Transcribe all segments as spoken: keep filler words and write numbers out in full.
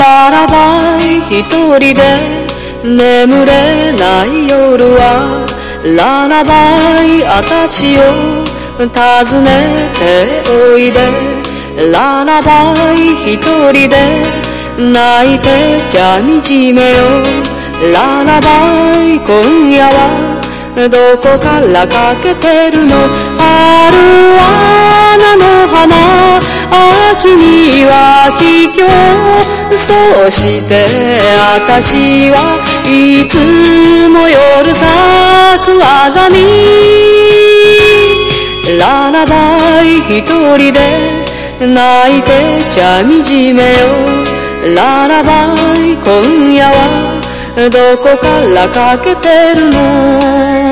ララバイ一人で眠れない夜はララバイ私を訪ねておいでララバイ一人で泣いてちゃ惨めよララバイ今夜はどこからかけてるの春花の花秋には桔梗そして私はいつも夜咲くあざみララバイ一人で泣いてちゃ惨めよララバイ今夜はどこからかけてるの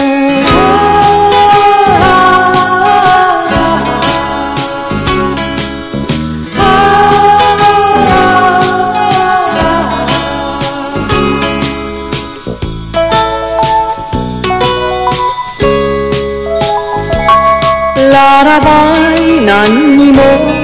ララバイ何にも